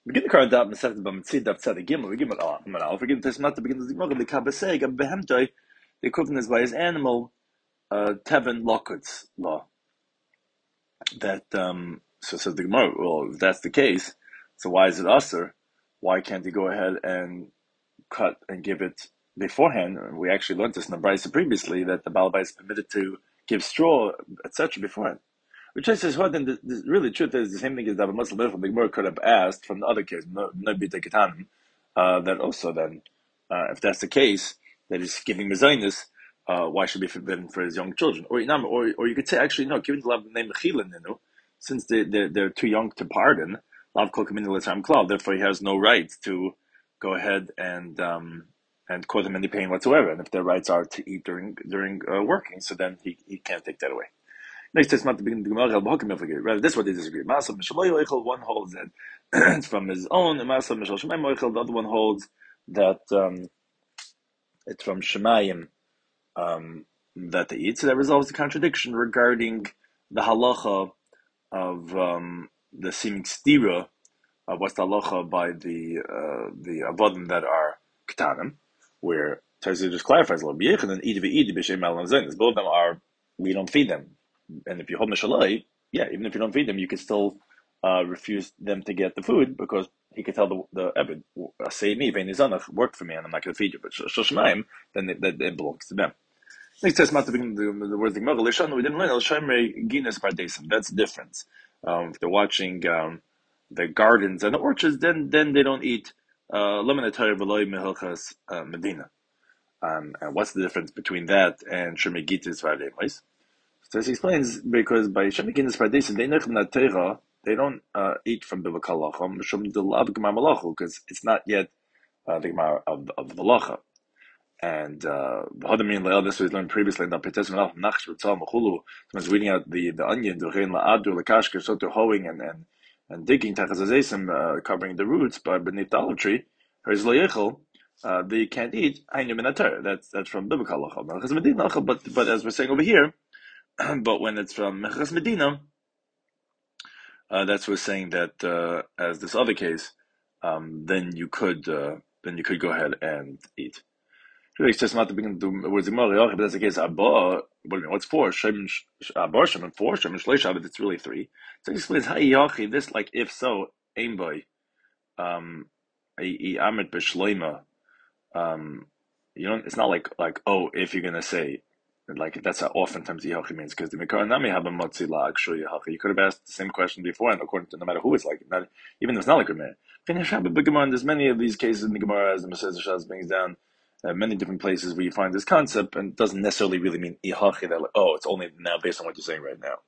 begin the current dab Masechet Bamitzid dab Tzaddik Gimel. We give it Aleph. We give the Tesmat to begin the Gemara. The Kabbasei Gab Behemtoi. The equivalent is by his animal Tevin Lokutz law. That so says the Gemara. Well, if that's the case, so why is it usher? Why can't he go ahead and cut and give it beforehand? We actually learned this in the Brisa previously that the Baal Bayis is permitted to give straw, etc. beforehand. Which says, well, then the really truth is the same thing as that a Muslim from the Gemara could have asked from the other case, no bita ketanim, that also then, if that's the case, that he's giving mezainis, why should it be forbidden for his young children? Or you could say, actually, no, given the name Mechilin, since they're too young to pardon, Lav Kol Kamini L'Tzam Klal, therefore he has no right to go ahead and cause them any pain whatsoever. And if their rights are to eat during working, so then he can't take that away. Next, it's not the beginning of the Gemara. Rather, this is what they disagree. Ma'asav Mishaloy Oichel, one holds that it's from his own, and Ma'asav Mishal Shemayim Oichel, the other one holds that it's from Shemayim that they eat. So that resolves the contradiction regarding the halacha of the seeming stira of what's the halacha by the avodim that are ketanim, where Taisa just clarifies a little bit. And both of them are, we don't feed them. And if you hold Mishalai, even if you don't feed them, you can still refuse them to get the food because he could tell the Ebed, say me, work for me, and I'm not going to feed you. But Shoshmaim, then it belongs to them. Next test, the words we didn't learn. That's the difference. If they're watching the gardens and the orchards, then they don't eat Medina. And what's the difference between that and Shemigitis Vardemis? So he explains, because by Shemigitis Vardemis, they don't eat from Biblical Halacha, because it's not yet the Gemara of the Malacha. And this was learned previously in the Petes Menach Nachsh B'Tzal Mechulu. Someone's reading out the onion, Duchein La'adu, L'Kashker, so they're hoeing and digging Tachazazesim, covering the roots beneath the olive tree. Whereas Lo'yechel, they can't eat Hainu Minater. That's from Biblical Halacha. But as we're saying over here, but when it's from Mechas Medina, that's we're saying that as this other case, then you could go ahead and eat. It's just not the beginning of words but that's the case. What's four? Abba, Shem, four, Shem, Shleisha, but it's really three. So he explains, Hayachi, this, like, if so, aim by, Amit B'Shleima, it's not like, if you're gonna say, like, that's how oftentimes Yachi means, because the Mikar Nami have a Motzi La Akshu Yachi. You could have asked the same question before, and according to no matter who it's like, even if it's not like a man. There's many of these cases in the Gemara, as the Mesilas Yeshayahu brings down, many different places where you find this concept, and it doesn't necessarily really mean Ihachi, that it's only now based on what you're saying right now.